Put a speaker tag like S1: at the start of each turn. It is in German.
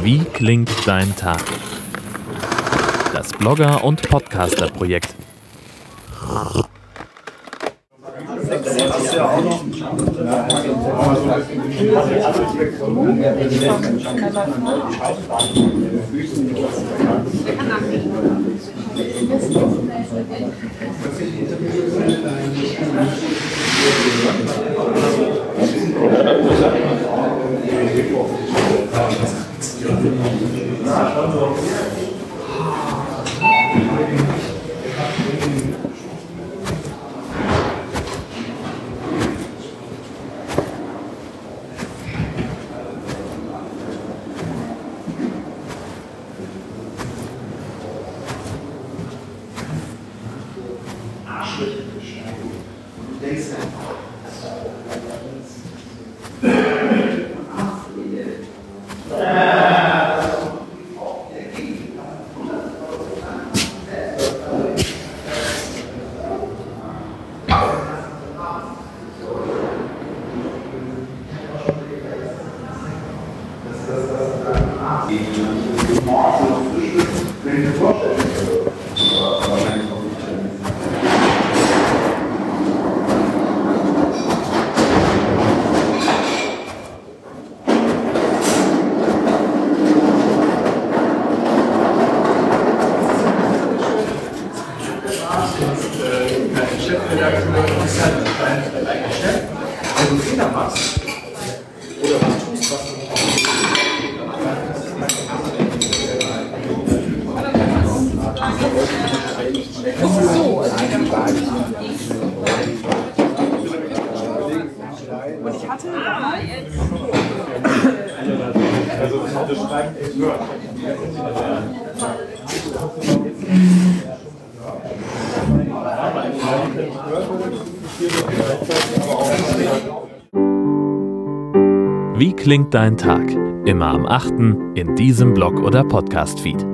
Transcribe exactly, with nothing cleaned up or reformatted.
S1: Wie klingt dein Tag? Das Blogger- und Podcaster-Projekt.
S2: Und ich hatte
S3: also das Schreiben ist Word.
S1: Wie klingt dein Tag? Immer am achten in diesem Blog- oder Podcast-Feed.